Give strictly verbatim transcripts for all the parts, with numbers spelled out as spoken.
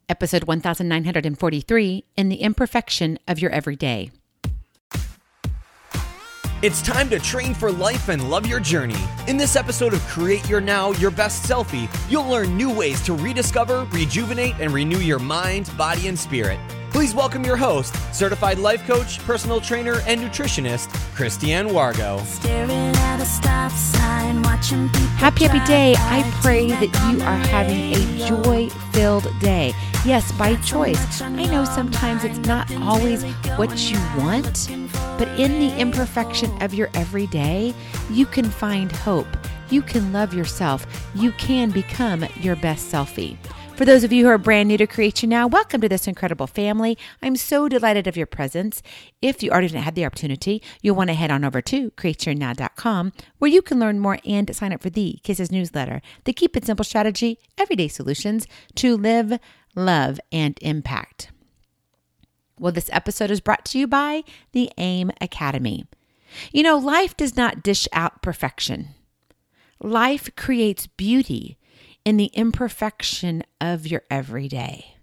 episode one thousand nine hundred forty-three, in the imperfection of your everyday. It's time to train for life and love your journey. In this episode of Create Your Now, Your Best Selfie, you'll learn new ways to rediscover, rejuvenate, and renew your mind, body, and spirit. Please welcome your host, certified life coach, personal trainer, and nutritionist, Christiane Wargo. Happy, happy day. I pray that you are having a joy-filled day. Yes, by choice. I know sometimes it's not always what you want, but in the imperfection of your everyday, you can find hope. You can love yourself. You can become your best selfie. For those of you who are brand new to Create Your Now, welcome to this incredible family. I'm so delighted of your presence. If you already had the opportunity, you'll want to head on over to create your now dot com, where you can learn more and sign up for the Kisses newsletter, the Keep It Simple strategy, everyday solutions to live, love, and impact. Well, this episode is brought to you by the AIM Academy. You know, life does not dish out perfection. Life creates beauty in the imperfection of your everyday.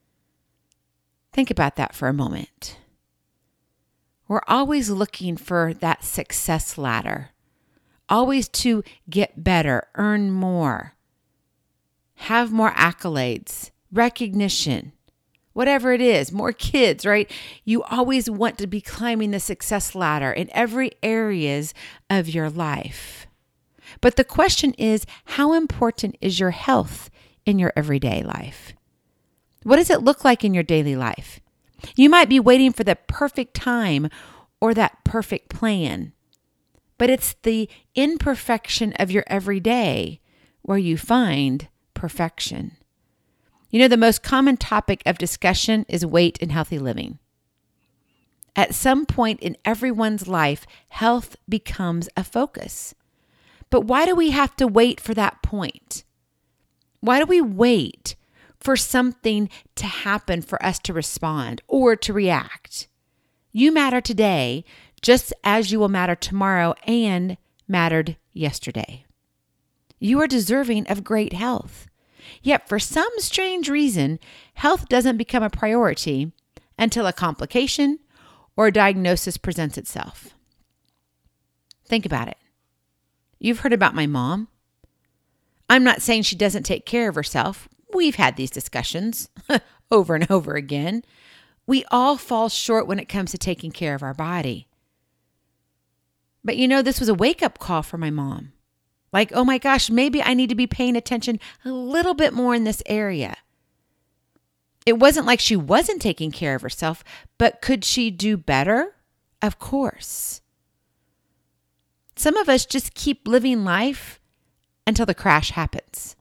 Think about that for a moment. We're always looking for that success ladder, always to get better, earn more, have more accolades, recognition, whatever it is, more kids, right? You always want to be climbing the success ladder in every areas of your life. But the question is, how important is your health in your everyday life? What does it look like in your daily life? You might be waiting for the perfect time or that perfect plan, but it's the imperfection of your everyday where you find perfection. You know, the most common topic of discussion is weight and healthy living. At some point in everyone's life, health becomes a focus. But why do we have to wait for that point? Why do we wait for something to happen for us to respond or to react? You matter today just as you will matter tomorrow and mattered yesterday. You are deserving of great health. Yet for some strange reason, health doesn't become a priority until a complication or a diagnosis presents itself. Think about it. You've heard about my mom. I'm not saying she doesn't take care of herself. We've had these discussions over and over again. We all fall short when it comes to taking care of our body. But you know, this was a wake-up call for my mom. Like, oh my gosh, maybe I need to be paying attention a little bit more in this area. It wasn't like she wasn't taking care of herself, but could she do better? Of course. Some of us just keep living life until the crash happens.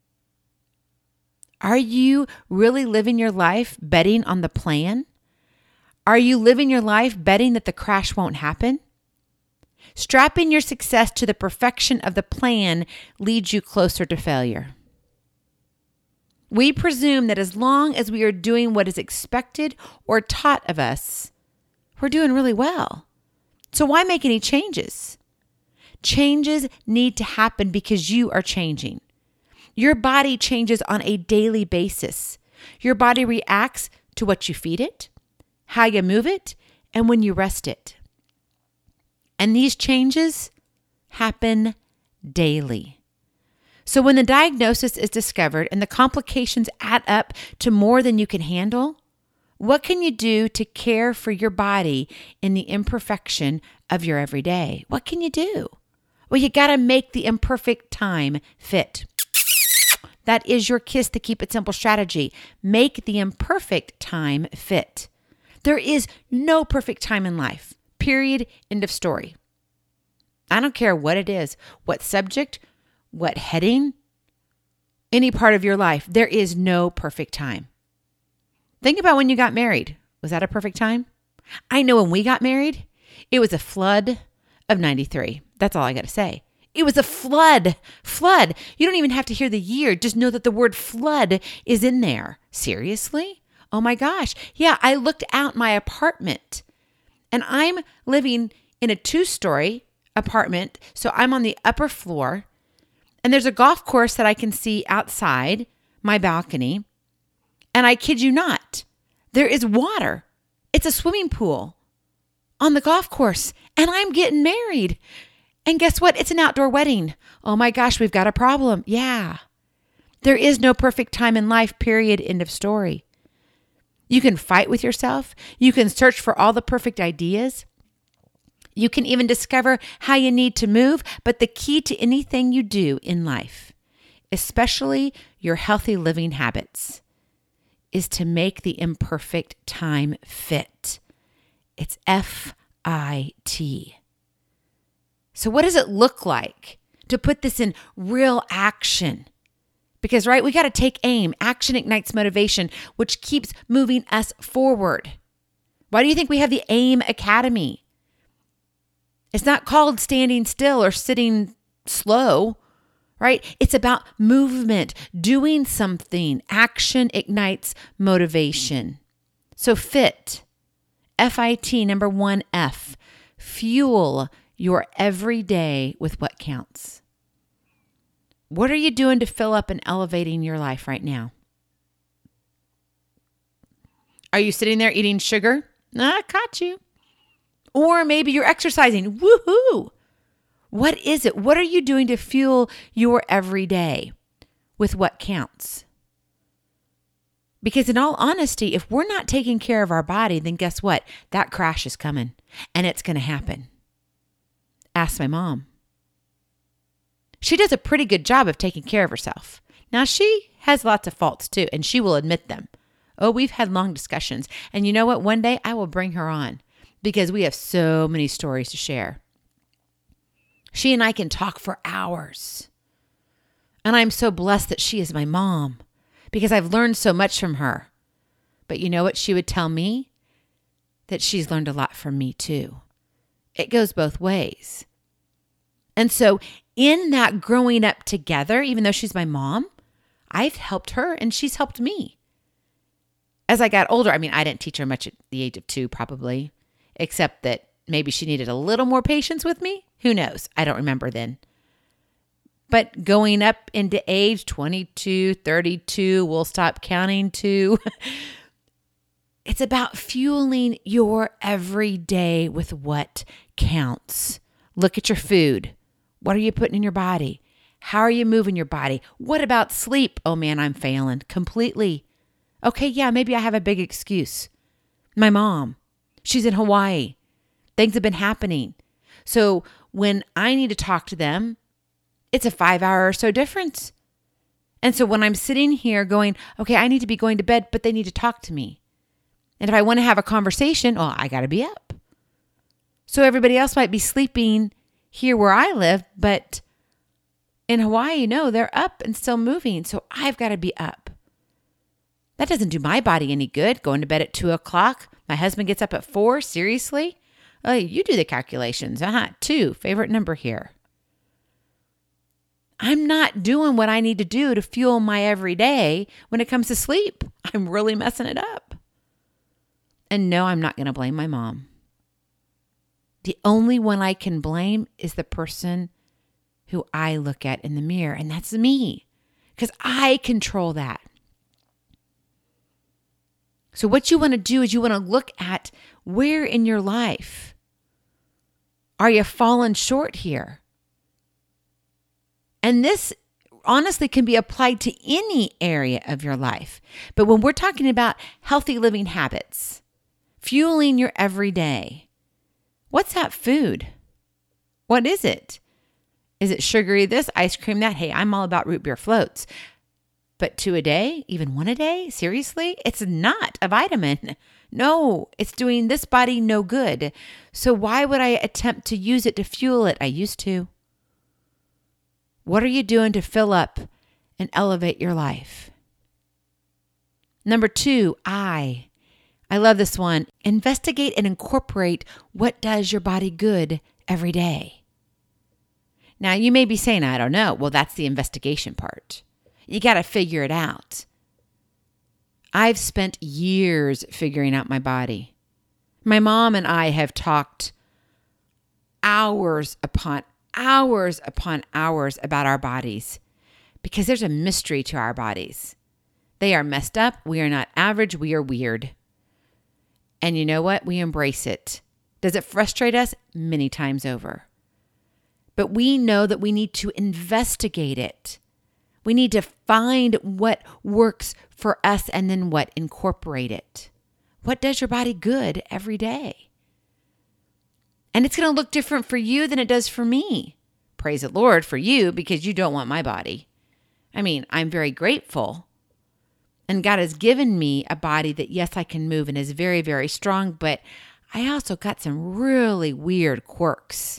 Are you really living your life betting on the plan? Are you living your life betting that the crash won't happen? Strapping your success to the perfection of the plan leads you closer to failure. We presume that as long as we are doing what is expected or taught of us, we're doing really well. So why make any changes? Changes need to happen because you are changing. Your body changes on a daily basis. Your body reacts to what you feed it, how you move it, and when you rest it. And these changes happen daily. So when the diagnosis is discovered and the complications add up to more than you can handle, what can you do to care for your body in the imperfection of your everyday? What can you do? Well, you got to make the imperfect time fit. That is your Kiss to Keep It Simple strategy. Make the imperfect time fit. There is no perfect time in life. Period. End of story. I don't care what it is, what subject, what heading, any part of your life. There is no perfect time. Think about when you got married. Was that a perfect time? I know when we got married, it was a flood of ninety-three. That's all I got to say. It was a flood, flood. You don't even have to hear the year. Just know that the word flood is in there. Seriously? Oh my gosh. Yeah, I looked out my apartment and I'm living in a two-story apartment. So I'm on the upper floor and there's a golf course that I can see outside my balcony. And I kid you not, there is water. It's a swimming pool on the golf course, and I'm getting married. And guess what? It's an outdoor wedding. Oh my gosh, we've got a problem. Yeah. There is no perfect time in life, period, end of story. You can fight with yourself. You can search for all the perfect ideas. You can even discover how you need to move. But the key to anything you do in life, especially your healthy living habits, is to make the imperfect time fit. It's F I T. So what does it look like to put this in real action? Because, right, we got to take aim. Action ignites motivation, which keeps moving us forward. Why do you think we have the AIM Academy? It's not called standing still or sitting slow, right? It's about movement, doing something. Action ignites motivation. So fit, F I T, number one F, fuel your everyday with what counts. What are you doing to fill up and elevating your life right now? Are you sitting there eating sugar? I caught you. Or maybe you're exercising. Woohoo! What is it? What are you doing to fuel your everyday with what counts? Because in all honesty, if we're not taking care of our body, then guess what? That crash is coming, and it's going to happen. Ask my mom. She does a pretty good job of taking care of herself. Now, she has lots of faults too, and she will admit them. Oh, we've had long discussions. And you know what? One day I will bring her on because we have so many stories to share. She and I can talk for hours. And I'm so blessed that she is my mom because I've learned so much from her. But you know what she would tell me? That she's learned a lot from me too. It goes both ways. And so in that growing up together, even though she's my mom, I've helped her and she's helped me. As I got older, I mean, I didn't teach her much at the age of two probably, except that maybe she needed a little more patience with me. Who knows? I don't remember then. But going up into age twenty-two, thirty-two, we'll stop counting to. It's about fueling your everyday with what counts. Look at your food. What are you putting in your body? How are you moving your body? What about sleep? Oh man, I'm failing completely. Okay, yeah, maybe I have a big excuse. My mom, she's in Hawaii. Things have been happening. So when I need to talk to them, it's a five hour or so difference. And so when I'm sitting here going, okay, I need to be going to bed, but they need to talk to me. And if I want to have a conversation, oh, I got to be up. So everybody else might be sleeping here where I live, but in Hawaii, no, they're up and still moving. So I've got to be up. That doesn't do my body any good. Going to bed at two o'clock. My husband gets up at four. Seriously? Oh, you do the calculations. Uh-huh. Two, favorite number here. I'm not doing what I need to do to fuel my everyday when it comes to sleep. I'm really messing it up. And no, I'm not going to blame my mom. The only one I can blame is the person who I look at in the mirror, and that's me, because I control that. So what you want to do is you want to look at where in your life are you falling short here? And this honestly can be applied to any area of your life. But when we're talking about healthy living habits, fueling your everyday, what's that food? What is it? Is it sugary this, ice cream that? Hey, I'm all about root beer floats. But two a day, even one a day? Seriously? It's not a vitamin. No, it's doing this body no good. So why would I attempt to use it to fuel it? I used to. What are you doing to fill up and elevate your life? Number two, I. I love this one. Investigate and incorporate what does your body good every day. Now, you may be saying, I don't know. Well, that's the investigation part. You got to figure it out. I've spent years figuring out my body. My mom and I have talked hours upon hours upon hours about our bodies because there's a mystery to our bodies. They are messed up. We are not average. We are weird. And you know what? We embrace it. Does it frustrate us? Many times over. But we know that we need to investigate it. We need to find what works for us and then what? Incorporate it. What does your body good every day? And it's going to look different for you than it does for me. Praise the Lord for you, because you don't want my body. I mean, I'm very grateful. And God has given me a body that, yes, I can move and is very, very strong, but I also got some really weird quirks.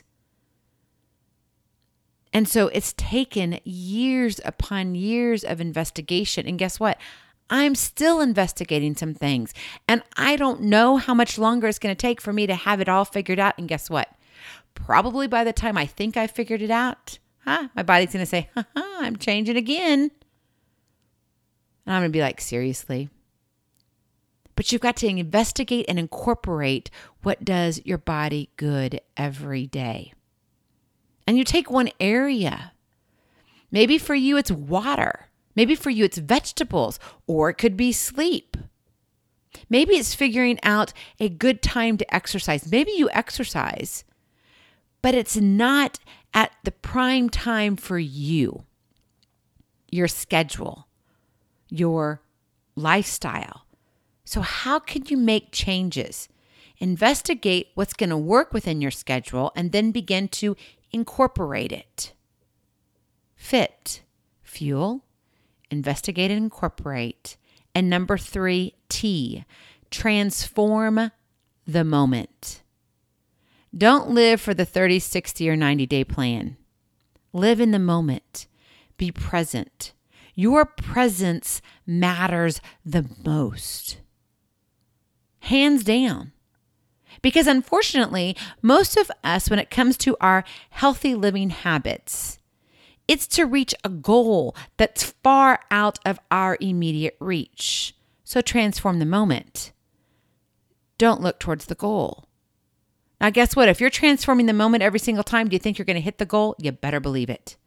And so it's taken years upon years of investigation. And guess what? I'm still investigating some things. And I don't know how much longer it's going to take for me to have it all figured out. And guess what? Probably by the time I think I figured it out, huh, my body's going to say, ha ha, I'm changing again. And I'm going to be like, seriously? But you've got to investigate and incorporate what does your body good every day. And you take one area. Maybe for you it's water. Maybe for you it's vegetables, or it could be sleep. Maybe it's figuring out a good time to exercise. Maybe you exercise, but it's not at the prime time for you, your schedule, your lifestyle. So how can you make changes? Investigate what's going to work within your schedule and then begin to incorporate it. Fit, fuel, investigate and incorporate. And number three, T, transform the moment. Don't live for the thirty, sixty, or ninety day plan. Live in the moment. Be present. Your presence matters the most. Hands down. Because unfortunately, most of us, when it comes to our healthy living habits, it's to reach a goal that's far out of our immediate reach. So transform the moment. Don't look towards the goal. Now, guess what? If you're transforming the moment every single time, do you think you're going to hit the goal? You better believe it.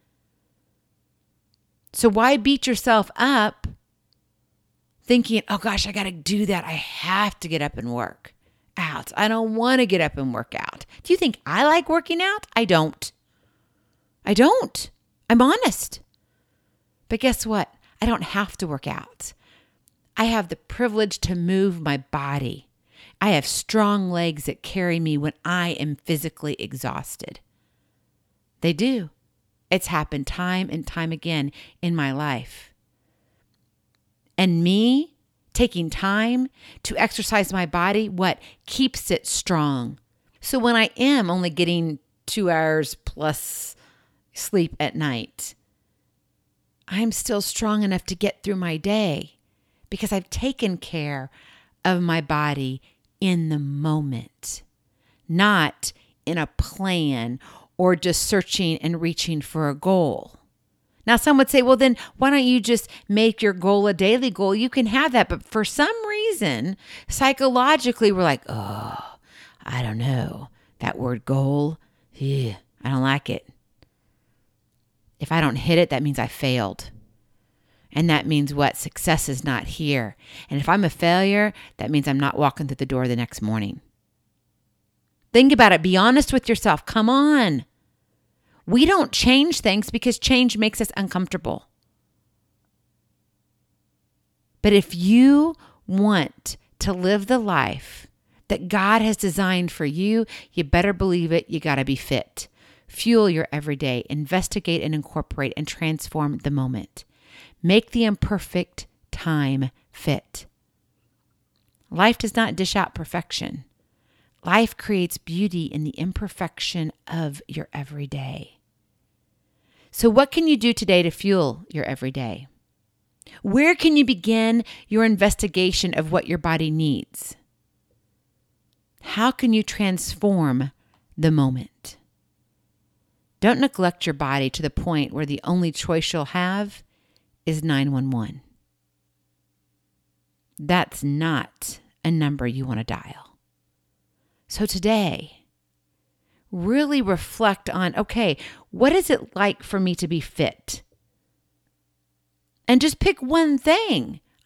So why beat yourself up thinking, oh gosh, I got to do that. I have to get up and work out. I don't want to get up and work out. Do you think I like working out? I don't. I don't. I'm honest. But guess what? I don't have to work out. I have the privilege to move my body. I have strong legs that carry me when I am physically exhausted. They do. It's happened time and time again in my life. And me taking time to exercise my body, what keeps it strong? So when I am only getting two hours plus sleep at night, I'm still strong enough to get through my day because I've taken care of my body in the moment, not in a plan or just searching and reaching for a goal. Now, some would say, well, then why don't you just make your goal a daily goal? You can have that. But for some reason, psychologically, we're like, oh, I don't know. That word goal, yeah, I don't like it. If I don't hit it, that means I failed. And that means what? Success is not here. And if I'm a failure, that means I'm not walking through the door the next morning. Think about it. Be honest with yourself. Come on. We don't change things because change makes us uncomfortable. But if you want to live the life that God has designed for you, you better believe it. You got to be fit. Fuel your everyday. Investigate and incorporate and transform the moment. Make the imperfect time fit. Life does not dish out perfection. Life creates beauty in the imperfection of your everyday. So what can you do today to fuel your everyday? Where can you begin your investigation of what your body needs? How can you transform the moment? Don't neglect your body to the point where the only choice you'll have is nine one one. That's not a number you want to dial. So today, really reflect on, okay, what is it like for me to be fit? And just pick one thing.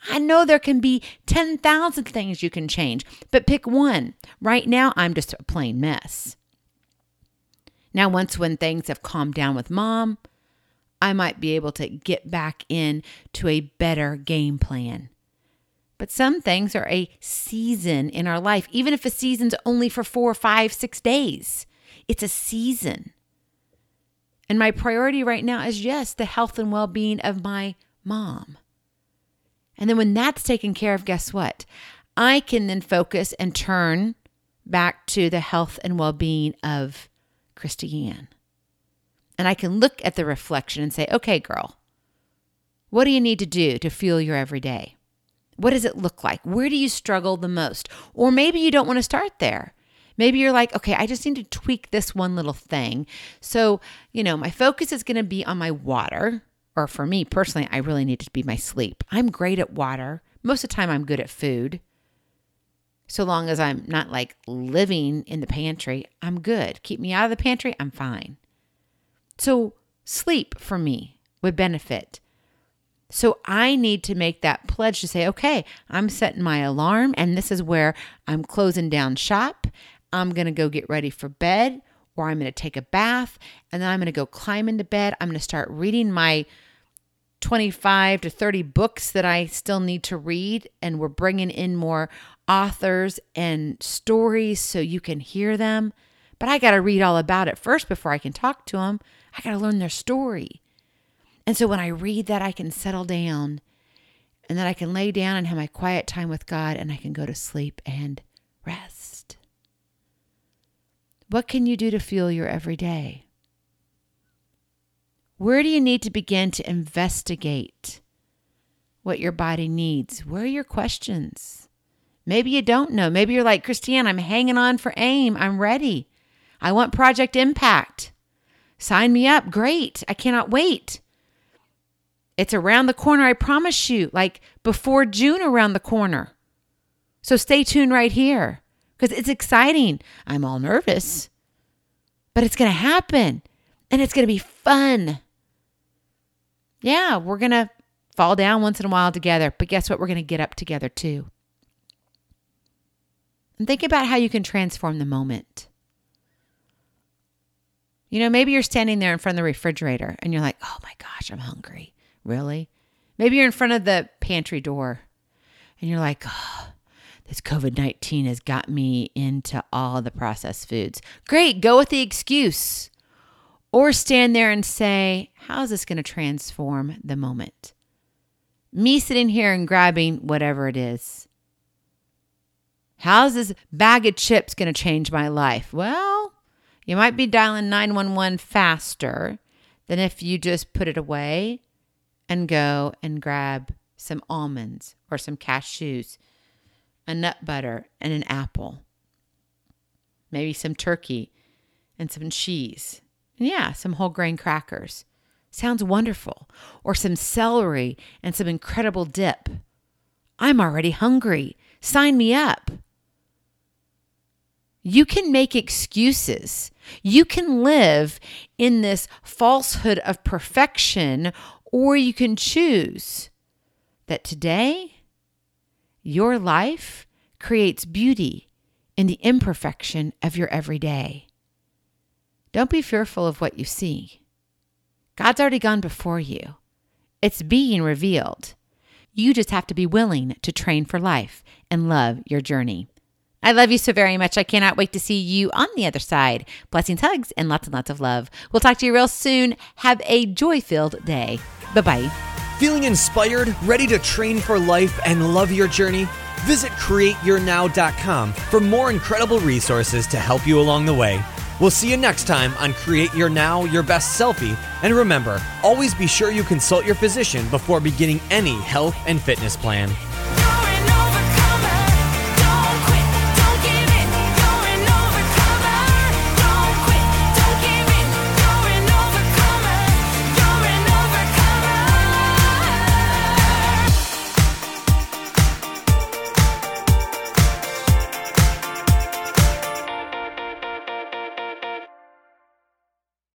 I know there can be ten thousand things you can change, but pick one. Right now, I'm just a plain mess. Now, once when things have calmed down with mom, I might be able to get back in to a better game plan. But some things are a season in our life, even if a season's only for four, five, six days. It's a season. And my priority right now is, yes, the health and well-being of my mom. And then when that's taken care of, guess what? I can then focus and turn back to the health and well-being of Christiane. And I can look at the reflection and say, okay, girl, what do you need to do to fuel your everyday? What does it look like? Where do you struggle the most? Or maybe you don't want to start there. Maybe you're like, okay, I just need to tweak this one little thing. So, you know, my focus is going to be on my water. Or for me personally, I really need to be my sleep. I'm great at water. Most of the time, I'm good at food. So long as I'm not like living in the pantry, I'm good. Keep me out of the pantry, I'm fine. So sleep for me would benefit. So I need to make that pledge to say, okay, I'm setting my alarm and this is where I'm closing down shop. I'm going to go get ready for bed, or I'm going to take a bath, and then I'm going to go climb into bed. I'm going to start reading my twenty-five to thirty books that I still need to read, and we're bringing in more authors and stories so you can hear them. But I got to read all about it first before I can talk to them. I got to learn their story. And so when I read that, I can settle down, and then I can lay down and have my quiet time with God, and I can go to sleep and rest. What can you do to fuel your everyday? Where do you need to begin to investigate what your body needs? Where are your questions? Maybe you don't know. Maybe you're like, Christiane, I'm hanging on for AIM. I'm ready. I want Project Impact. Sign me up. Great. I cannot wait. It's around the corner, I promise you, like before June around the corner. So stay tuned right here because it's exciting. I'm all nervous, but it's going to happen and it's going to be fun. Yeah, we're going to fall down once in a while together, but guess what? We're going to get up together too. And think about how you can transform the moment. You know, maybe you're standing there in front of the refrigerator and you're like, oh my gosh, I'm hungry. Really? Maybe you're in front of the pantry door and you're like, oh, this covid nineteen has got me into all the processed foods. Great. Go with the excuse. Or stand there and say, how is this going to transform the moment? Me sitting here and grabbing whatever it is. How's this bag of chips going to change my life? Well, you might be dialing nine one one faster than if you just put it away and go and grab some almonds or some cashews, a nut butter and an apple, maybe some turkey and some cheese. And yeah, some whole grain crackers. Sounds wonderful. Or some celery and some incredible dip. I'm already hungry. Sign me up. You can make excuses. You can live in this falsehood of perfection, or you can choose that today your life creates beauty in the imperfection of your everyday. Don't be fearful of what you see. God's already gone before you. It's being revealed. You just have to be willing to train for life and love your journey. I love you so very much. I cannot wait to see you on the other side. Blessings, hugs, and lots and lots of love. We'll talk to you real soon. Have a joy-filled day. Bye-bye. Feeling inspired, ready to train for life and love your journey? Visit create your now dot com for more incredible resources to help you along the way. We'll see you next time on Create Your Now, Your Best Selfie. And remember, always be sure you consult your physician before beginning any health and fitness plan.